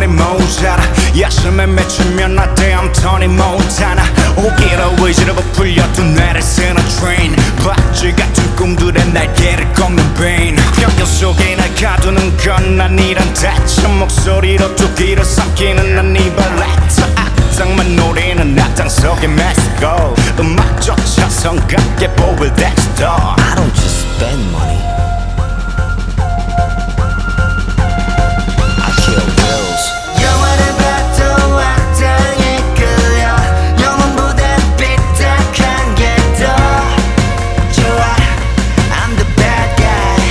손이 모자라 야심에 맺히면 나 damn Tony Montana 오기로 의지를 부풀려 두 뇌를 쓰는 train 박쥐 같은 꿈들의 날개를 꺾는 pain 평균 속에 날 가두는 건 아니란 대체 목소리로 두 귀를 삼키는 난 이 발레트 악당만 노리는 악당 속의 메시고 음악조차 성갑게 보일 덱스터 I don't just spend money, I kill bills. 영화를 봐도 악당에 끌려 영혼보다 삐딱한 게 더 좋아 I'm the bad guy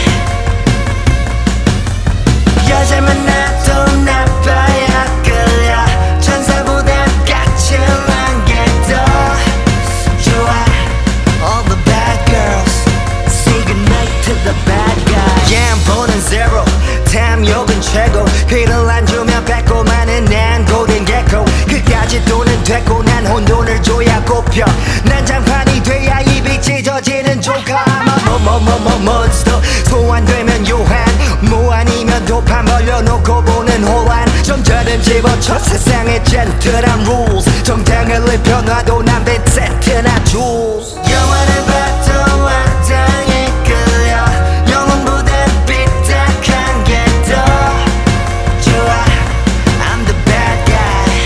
여자 만나도 나빠야 끌려 천사보다 까칠한 게 더 좋아 All the bad girls say goodnight to the bad guy 갬보는 zero 탐욕은 최고 귀를 안 주면 뱉고 마는 난 golden gecko 그까지 돈은 됐고 난 혼돈을 줘야 꼽혀 난장판이 돼야 입이 찢어지는 조카 monster 소환되면 요한 뭐 아니면 도판 벌려놓고 보는 호환 정자는 집어쳐 세상의 젠틀한 rules 정장을 입혀놔도 남들 세트나 jewels 영화를 봐도 악당에 끌려 영혼보다 삐딱한 게 더 좋아 I'm the bad guy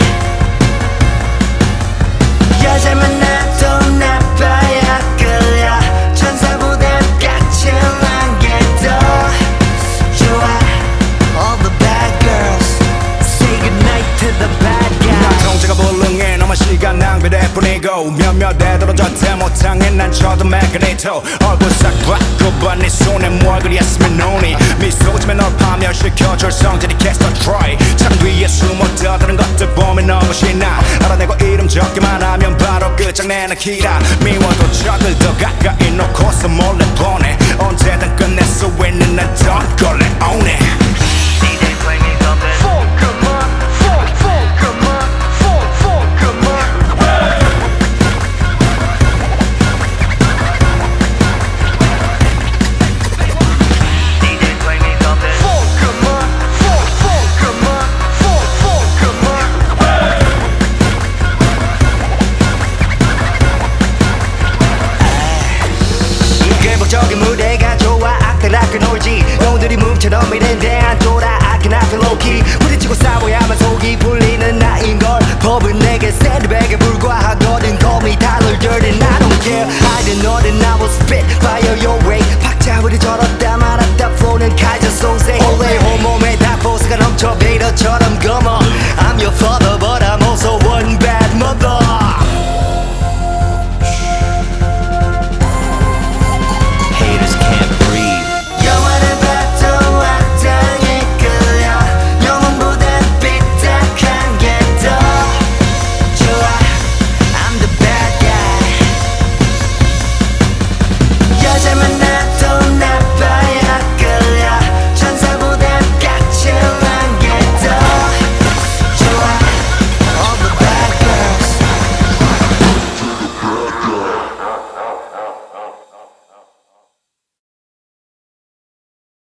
여자 만나도 나빠야 끌려 천사보다 까칠한 게 더 좋아 All the bad girls say goodnight to the bad guy 나 통제가 불능해 너만 시간 낭비될 뿐이고 몇몇 애들어졌대 못항해 난 쳐도 매그네토 얼굴 싹 바꿔봐 네 손에 뭘 그렸으면 노니 미소 지면 널 파멸시켜줄 성질이 캐스터 트로이 창 뒤에 숨어 떠드는 것들 보면 너무 신나 알아내고 이름 적기만 하면 바로 끝장내는 키라 미워도 적을 더 가까이 놓고서 몰래 보내 언제든 끝낼 수 있는 난 don't collect